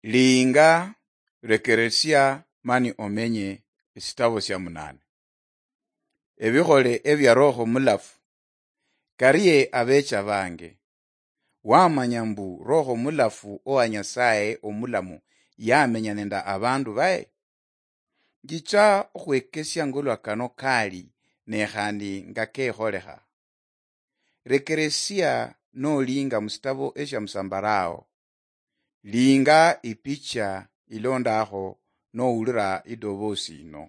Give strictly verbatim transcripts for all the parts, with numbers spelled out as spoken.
Linga rekeresia mani omenye isitabo sya munane. Ebikhole ebya roho mulafu kariye abecha bange. Wamanya mbu roho mulafu owa Nyasaye omulamu yamenya nenda abandu bae. Gicha okhwekesya ngolwa kano kali nekhandi nga kekholeha. Rekeresia no linga musitabo esya musambarao. Linga ipicha ilondaho no ulira idobosi ino.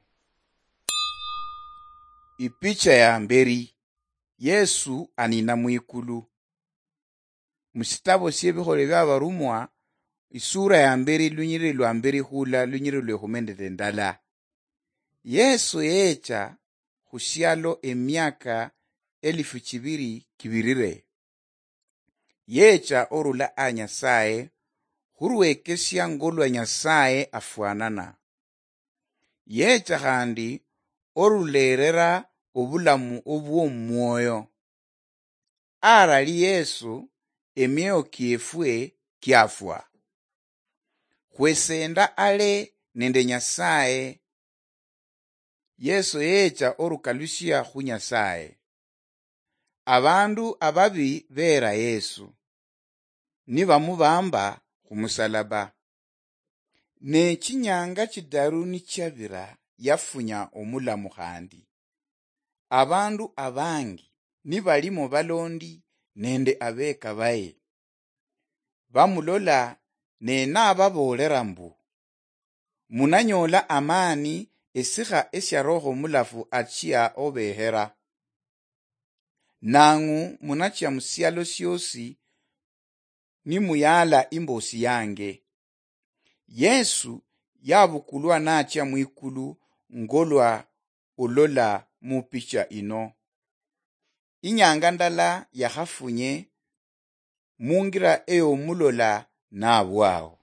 Ipicha ya mberi Yesu anina mwikulu. Musitabo syebikhole bya barumwa isura ya mberi lunyiri lwa mberi hula lunyiri lwe humendele ndala. Yesu yecha husialo emyaka elifu chibiri kibirire. Yecha orula a Nyasaye hurwekesya ngolwa Nyasaye afuanana. Yecha handi orulerera obulamu obwo mwoyo. Arali Yesu emyeo kiefwe kiafwa. Hwesenda ale nende Nyasaye. Yesu yecha orukalusya hu Nyasaye. Abandu ababi bera Yesu. Niba mubamba humusalaba. Ne chinyanga chidaru ni chabira yafunya omulamu handi. Abandu abangi nibalimo balondi nende abeka bae. Bamulola nena ababolera mbu. Munanyola amani esiha esya roho mulafu achia obehera. Nangu munachia musialo syosi ni muyala imbosi yange. Yesu yabukulwa nachia mwikulu ngolwa ulola mupicha ino. Inyanga ndala yahafunye mungira eyo mulola na wao.